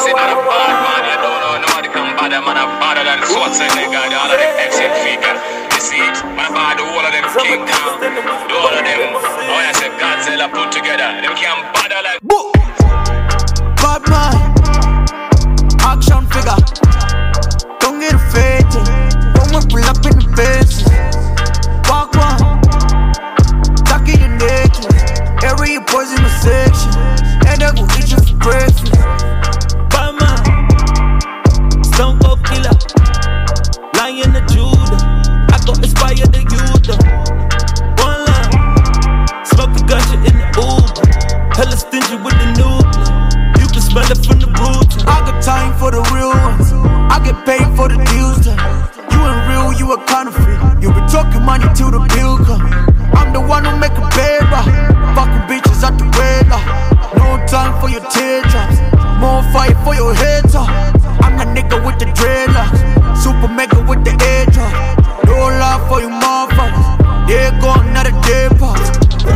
Listen, I'm a bad man, you don't know nobody can bad man. I'm badder than Schwarzenegger, all of them exit figure. You see it, man, bad, all of them King Kong, all of them, oh I said Godzilla put together, them can't bother like bad man, action figure. Don't get afraid, don't pull up in the face. Walk one, tuck in your necklace. Area poison the section, and I go eat you for breakfast. Bad man, Stone Cold Killer, Lion of Judah. I go inspire the youth. One line, smoke the ganja in the Uber. Hella stingy with the nuclear. You can smell it from the roots. I got time for the real ones. I get paid for the deals done. You ain't real, you a counterfeit. You be talking money till the bill come. I'm the one who make a paper. Fucking bitches at the radar. No time for your teardrops. More fire for your head top. I'm the nigga with the dreadlocks. Super mega with the airdrop. No love for you motherfuckers. They gone another day pass.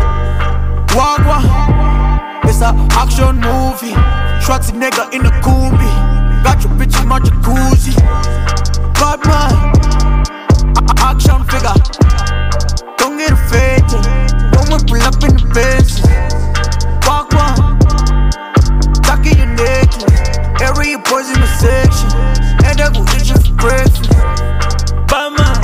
Wagwan, it's a action movie. Schwarzenegger in the Kumbi. Got your bitch in my jacuzzi. Bad man, action figure. Don't get afraid, don't pull up in the face. Walk one, tuck in your necklace. Area poison the section, and I go eat you for breakfast. Bad man,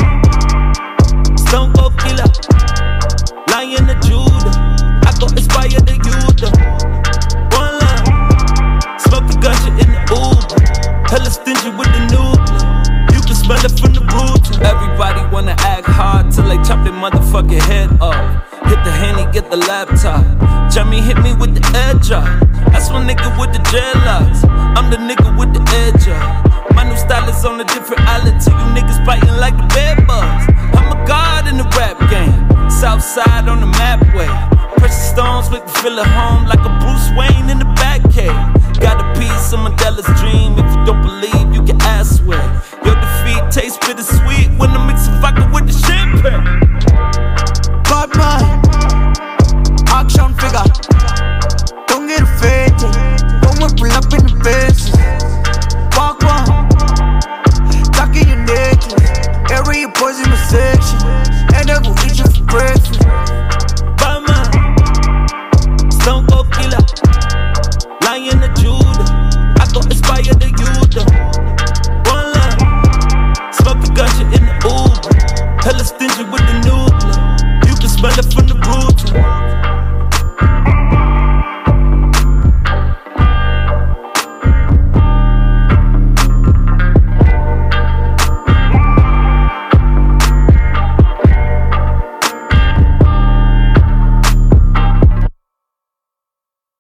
Stone Cold Killer, Lion of Judah. I go inspire the youth. One line, smoke the ganja in the Uber. Hella stingy with the nuclear. You can smell it from the roots. Everybody wanna act hard till they chop their motherfucking head off. Hit the Henny, get the laptop. Jamie hit me with the edge up. That's my nigga with the dreadlocks. I'm the nigga with the edge up. My new style is on a different island. You niggas biting like the bed bugs. I'm a god in the rap game. Southside on the map way. Precious stones make me feel at home like a Bruce Wayne in the Batcave. Got a piece of Mandela's dream. If you don't believe, you can ask where. Your defeat tastes bittersweet when I mix a vodka with the champagne.